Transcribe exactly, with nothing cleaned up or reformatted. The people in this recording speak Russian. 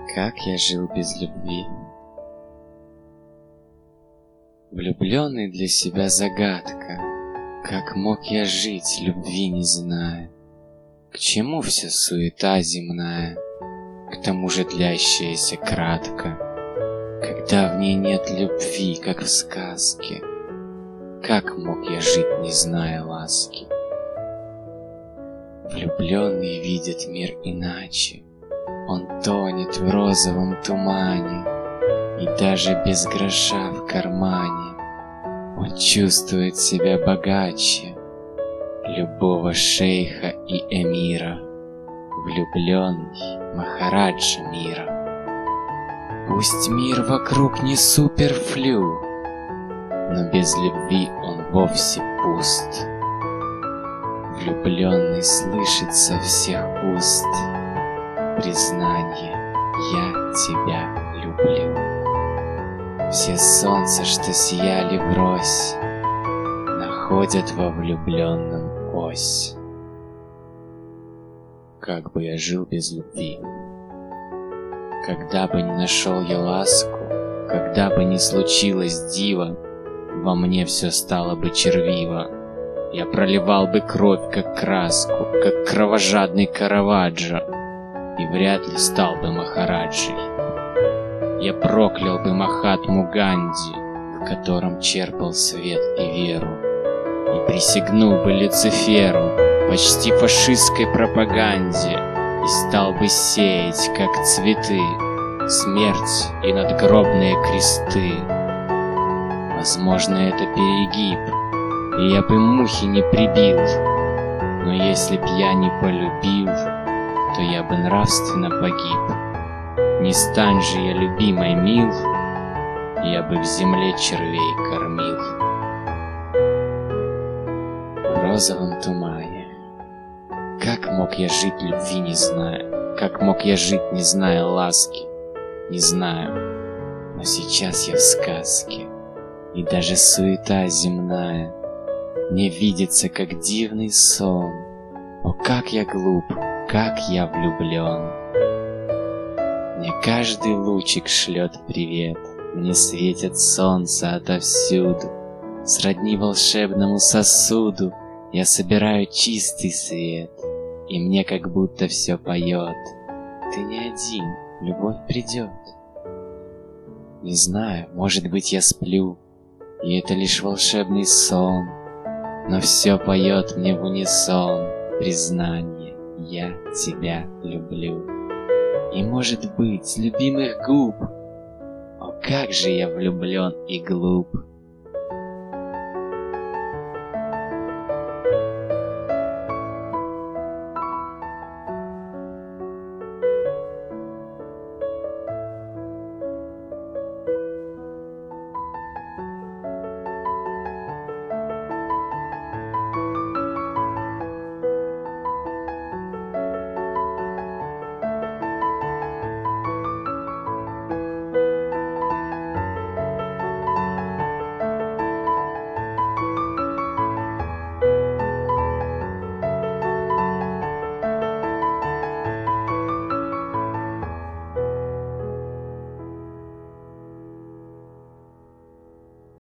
Как я жил без любви? Влюбленный для себя загадка. Как мог я жить, любви не зная? К чему вся суета земная, к тому же длящаяся кратко? Когда в ней нет любви, как в сказке, как мог я жить, не зная ласки? Влюбленный видит мир иначе. Он тонет в розовом тумане, и даже без гроша в кармане он чувствует себя богаче любого шейха и эмира, влюбленный махараджа мира. Пусть мир вокруг не суперфлю, но без любви он вовсе пуст. Влюбленный слышит со всех уст признание: я тебя люблю. Все солнца, что сияли врозь, находят во влюбленном ось. Как бы я жил без любви? Когда бы не нашел я ласку, когда бы не случилось диво, во мне все стало бы червиво. Я проливал бы кровь, как краску, как кровожадный Караваджо, и вряд ли стал бы махараджей. Я проклял бы Махатму Ганди, в котором черпал свет и веру, и присягнул бы Люциферу, почти фашистской пропаганде, и стал бы сеять, как цветы, смерть и надгробные кресты. Возможно, это перегиб, и я бы мухи не прибил, но если б я не полюбил, то я бы нравственно погиб. Не стань же я любимой мил, я бы в земле червей кормил. В розовом тумане. Как мог я жить, любви не зная? Как мог я жить, не зная ласки? Не знаю, но сейчас я в сказке, и даже суета земная мне видится, как дивный сон. О, как я глуп, как я влюблен! Мне каждый лучик шлет привет, мне светит солнце отовсюду. Сродни волшебному сосуду я собираю чистый свет, и мне как будто все поет: ты не один, любовь придет. Не знаю, может быть, я сплю, и это лишь волшебный сон, но все поет мне в унисон признание: я тебя люблю. И, может быть, с любимых губ, о, как же я влюблен и глуп.